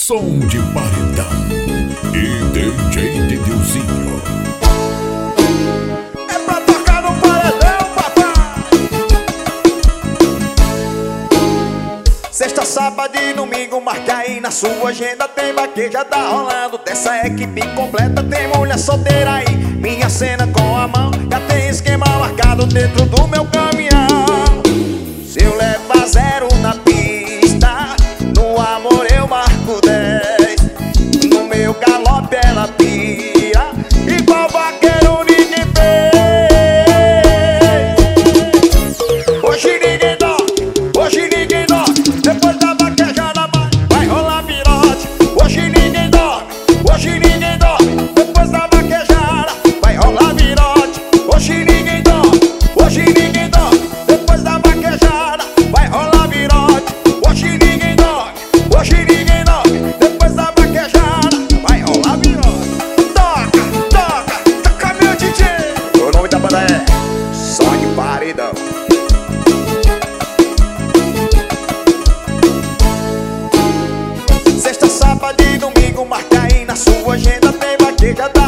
Som de paredão e DJ Didilzinho. É pra tocar no paredão, papai. Sexta, sábado e domingo, marca aí na sua agenda. Tem vaqueja, tá rolando dessa equipe completa. Tem mulher solteira aí, minha cena com a mão. Já tem esquema marcado dentro do meu caminhão. Se eu levar zero na pista, no amor eu marco 10. No meu galope ela pira, igual vaqueiro ninguém fez. Hoje ninguém dorme, hoje ninguém dorme. Depois da vaquejada vai rolar virote. Hoje ninguém dorme, hoje ninguém dorme. Depois da vaquejada vai rolar virote. Hoje ninguém dorme, hoje ninguém dorme. Depois da vaquejada vai rolar virote. Hoje ninguém dorme, hoje ninguém dorme. Depois da vaquejada vai rolar virote. Toca, toca, toca meu DJ. O nome da banda é Som de Paredão. Sexta, sábado e domingo, marca aí na sua agenda. Tem vaqueja da